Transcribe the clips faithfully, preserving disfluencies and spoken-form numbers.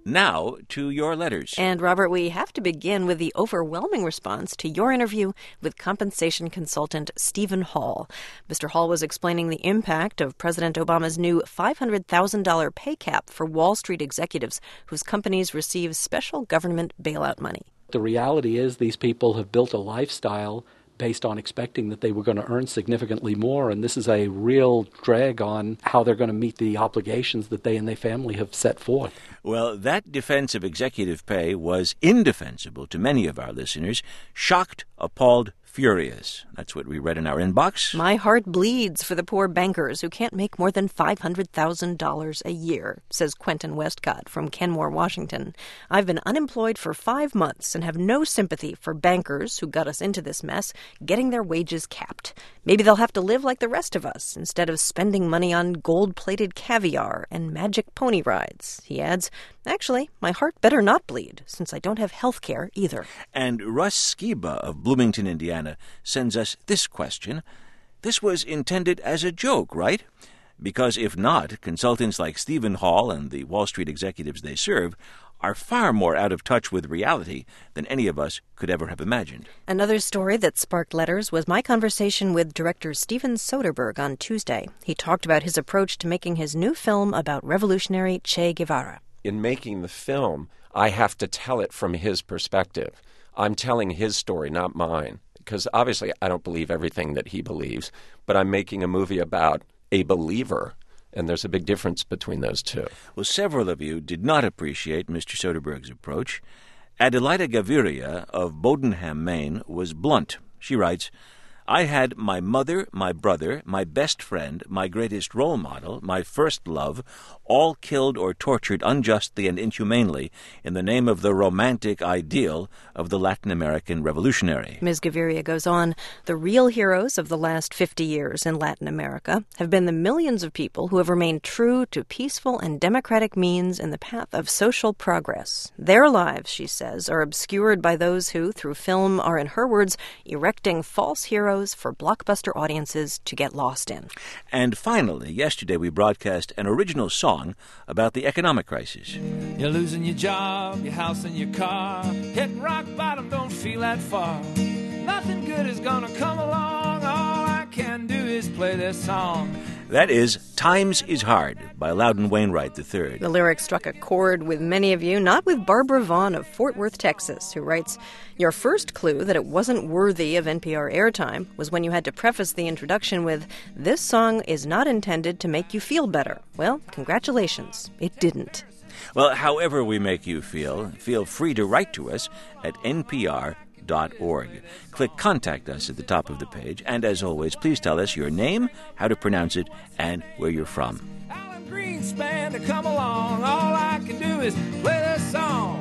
Now to your letters. And, Robert, we have to begin with the overwhelming response to your interview with compensation consultant Stephen Hall. Mister Hall was explaining the impact of President Obama's new five hundred thousand dollars pay cap for Wall Street executives whose companies receive special government bailout money. The reality is these people have built a lifestyle based on expecting that they were going to earn significantly more, and this is a real drag on how they're going to meet the obligations that they and their family have set forth. Well, that defense of executive pay was indefensible to many of our listeners, shocked, appalled, furious. That's what we read in our inbox. My heart bleeds for the poor bankers who can't make more than five hundred thousand dollars a year, says Quentin Westcott from Kenmore, Washington. I've been unemployed for five months and have no sympathy for bankers who got us into this mess getting their wages capped. Maybe they'll have to live like the rest of us instead of spending money on gold-plated caviar and magic pony rides. He adds, actually, my heart better not bleed, since I don't have health care either. And Russ Skiba of Bloomington, Indiana, sends us this question. This was intended as a joke, right? Because if not, consultants like Stephen Hall and the Wall Street executives they serve are far more out of touch with reality than any of us could ever have imagined. Another story that sparked letters was my conversation with director Steven Soderbergh on Tuesday. He talked about his approach to making his new film about revolutionary Che Guevara. In making the film, I have to tell it from his perspective. I'm telling his story, not mine, because obviously I don't believe everything that he believes, but I'm making a movie about a believer, and there's a big difference between those two. Well, several of you did not appreciate Mister Soderbergh's approach. Adelaida Gaviria of Bodenham, Maine, was blunt. She writes, I had my mother, my brother, my best friend, my greatest role model, my first love, all killed or tortured unjustly and inhumanely in the name of the romantic ideal of the Latin American revolutionary. Miz Gaviria goes on, the real heroes of the last fifty years in Latin America have been the millions of people who have remained true to peaceful and democratic means in the path of social progress. Their lives, she says, are obscured by those who, through film, are, in her words, erecting false heroes for blockbuster audiences to get lost in. And finally, yesterday we broadcast an original song about the economic crisis. You're losing your job, your house and your car, hitting rock bottom, don't feel that far. Nothing good is gonna come along, all I can do is play this song. That is Times is Hard by Loudon Wainwright the third. The lyric struck a chord with many of you, not with Barbara Vaughn of Fort Worth, Texas, who writes, your first clue that it wasn't worthy of N P R airtime was when you had to preface the introduction with, this song is not intended to make you feel better. Well, congratulations, it didn't. Well, however we make you feel, feel free to write to us at N P R dot org. Click Contact Us at the top of the page, and as always, please tell us your name, how to pronounce it, and where you're from. Alan Greenspan to come along, all I can do is play this song.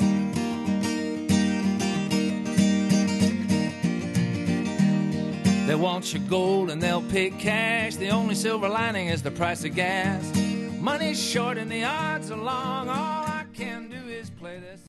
They want your gold and they'll pay cash. The only silver lining is the price of gas. Money's short and the odds are long. All I can do is play this